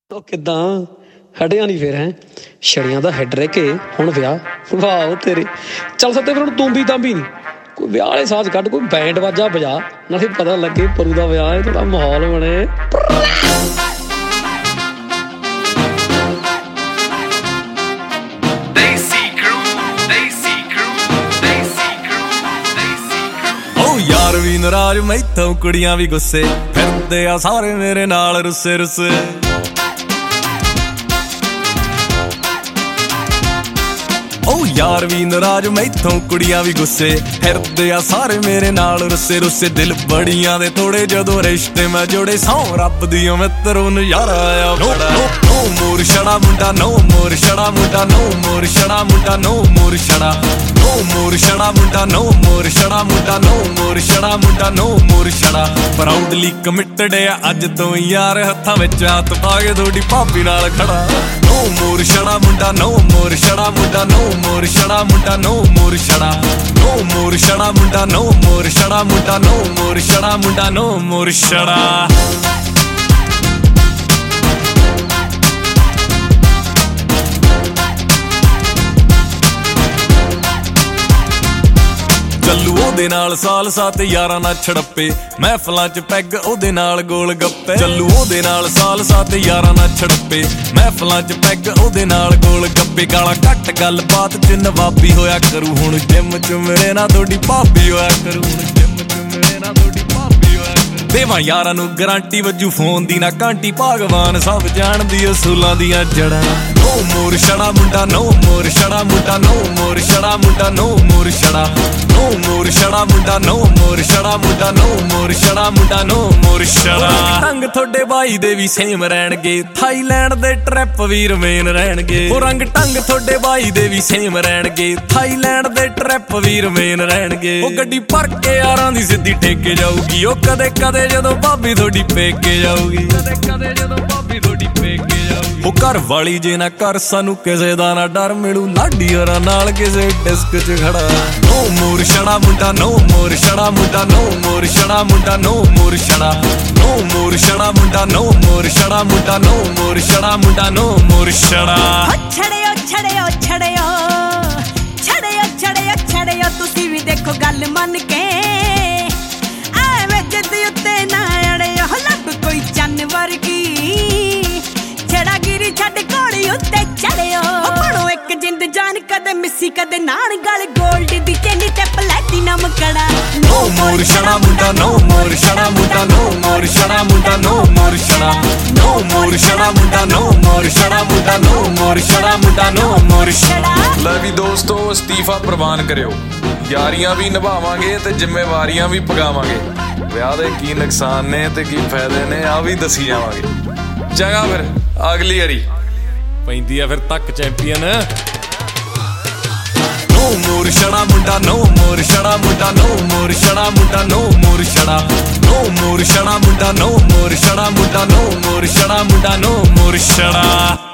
ਉਹ ਕਿੱਦਾਂ ਹਟਿਆ ਨਹੀਂ ਫਿਰ ਹੈ ਛੜੀਆਂ ਦਾ ਹੈਡ ਰਹਿ ਕੇ ਹੁਣ ਵਿਆਹ ਵਾਹ ਤੇਰੇ ਚੱਲ ਸੱਤੇ ਫਿਰ ਹੁਣ ਤੂੰਬੀ ਤਾਂਬੀ ਨਹੀਂ ਕੋਈ ਵਿਆਹ ਵਾਲੇ ਸਾਜ਼ ਕੱਢ ਕੋਈ ਬੈਂਡ ਵਾਜਾ ਵਜਾ ਨਾਲੇ ਪਤਾ ਲੱਗੇ ਪਰੂ ਦਾ ਵਿਆਹ ਹੈ ਥੋੜਾ ਮਾਹੌਲ ਬਣੇ यार भी नाराज मैथों कुड़ियां भी गुस्से फिरदे आ सारे मेरे नाल रुस्से रुस्से ओ यार भी नाराज मैथों कुड़ियां भी गुस्से फिरदे आ सारे मेरे नाल रुस्से रुस्से दिल बड़ियां दे थोड़े जदों रिश्ते मैं जोड़े सौ रब दी मित्रों नज़ारा आया बड़ा नो मोर छड़ा मुंडा नो मोर छड़ा मुंडा नो मोर छड़ा मुंडा नो मोर छड़ा नो मोर छड़ा मुंडा नो मोर छड़ा मुंडा नो मोर छड़ा मुंडा नो मोर छड़ा प्राउडली कमिटेड है अज तो यार हत्थां विच हाथ पा के थोड़ी भाभी नाल खड़ा नो मोर छड़ा मुंडा नो मोर छड़ा मुंडा नो मोर छड़ा मुंडा नो मोर छड़ा नो मोर छड़ा मुंडा नो मोर छड़ा मुंडा नो मोर छड़ा मुंडा नो मोर छड़ा ਚੱਲੂ ਉਹਦੇ ਨਾਲ ਸਾਲ ਸਾਤ ਯਾਰਾਂ ਨਾਲ ਛੜੱਪੇ ਮਹਿਫਲਾਂ 'ਚ ਪੈਗ ਉਹਦੇ ਨਾਲ ਗੋਲ ਗੱਪੇ ਚੱਲੂ ਉਹਦੇ ਨਾਲ ਸਾਲ ਸਾਤ ਯਾਰਾਂ ਨਾਲ ਛੜੱਪੇ ਮਹਿਫਲਾਂ 'ਚ ਪੈਗ ਉਹਦੇ ਨਾਲ ਗੋਲ ਗੱਪੇ ਗਾਲਾਂ ਘੱਟ ਗੱਲਬਾਤ 'ਚ ਨਵਾਬੀ ਹੋਇਆ ਕਰੂ ਹੁਣ ਜਿੰਮ 'ਚ ਮੇਰੇ ਨਾਲ ਤੁਹਾਡੀ ਭਾਬੀ ਹੋਇਆ ਕਰੂ ਹੁਣ ਜਿੰਮ 'ਚ ਮੇਰੇ ਨਾਲ ਤੁਹਾਡੀ ਭਾਬੀ ਹੋਇਆ ਕਰੂ ਦੇਵਾਂ ਯਾਰਾਂ ਨੂੰ ਗਰੰਟੀ ਵੱਜੂ ਫੋਨ ਦੀ ਨਾ ਘੰਟੀ ਭਗਵਾਨ ਸਭ ਜਾਣਦੀ ਅਸੂਲਾਂ ਦੀਆਂ ਜੜਾਂ नो मोर छड़ा मुंडा नो मोर छड़ा मुंडा नो मोर छड़ा मुंडा नो मोर छड़ा नो मोर छड़ा मुंडा नो मोर छड़ा मुंडा नो मोर छड़ा मुंडा नो मोर छड़ा रंग थोड़े भाई दे भी सेम रहणगे थाईलैंड दे ट्रैप भी रमेन रहणगे ओ रंग टंग थोड़े भाई दे भी सेम रहणगे थाईलैंड दे ट्रैप भी रमेन रहणगे ओ गड्डी भर के यारां दी सिੱਧੀ ठेके जाऊगी ओ कदे कदे जदों भाभी थोड़ी पेके जाऊगी कदे कदे जदों भाभी थोड़ी पेके जाऊगी ओ घर वाली जे ना कर सानू किसे दा ना डर मिलू लाडी होरां नाल किसे डिस्क च खड़ा नो मोर छड़ा मुंडा नो मोर छड़ा मुंडा नो मोर छड़ा मुंडा नो मोर छड़ा नो मोर छड़ा मुंडा नो मोर छड़ा मुंडा नो मोर छड़ा मुंडा नो मोर छड़ा छड़ियो छड़ियो छड़ियो छड़ियो छड़ियो छड़ियो तुसी भी देखो गल मन के एवें जिद उत्ते ना अड़ियो लब कोई चन्न वर्गी छड़ा गिरी छड़ घोड़ी उत्ते चढ़ियो बनो एक जिंद जान कदे मिसी कदे नान गल गोल्ड दी चेनी ते प्लैटिनम कड़ा नो मोर छड़ा मुंडा नो मोर छड़ा मुंडा नो मोर छड़ा मुंडा नो मोर छड़ा नो मोर छड़ा मुंडा नो मोर छड़ा मुंडा नो मोर छड़ा मुंडा नो मोर छड़ा ਲੈ ਵੀ ਦੋਸਤੋ ਅਸਤੀਫਾ ਪ੍ਰਵਾਨ ਕਰਿਓ ਯਾਰੀਆਂ ਵੀ ਨਿਭਾਵਾਂਗੇ ਤੇ ਜ਼ਿੰਮੇਵਾਰੀਆਂ ਵੀ ਪਗਾਵਾਂਗੇ ਵਿਆਹ ਦੇ ਕੀ ਨੁਕਸਾਨ ਨੇ ਤੇ ਕੀ ਫਾਇਦੇ ਨੇ ਆ ਵੀ ਦੱਸੀ ਜਾਵਾਂਗੇ ਚੰਗਾ ਫਿਰ ਅਗਲੀ ਵਾਰੀ ਪੈਂਦੀ ਆ ਫਿਰ ਤੱਕ ਚੈਂਪੀਅਨ नो मोर छड़ा मुंडा नो मोर छड़ा मुंडा नो मोर छड़ा मुंडा नो मोर छड़ा नो मोर छड़ा मुंडा नो मोर छड़ा मुंडा नो मोर छड़ा मुंडा नो मोर छड़ा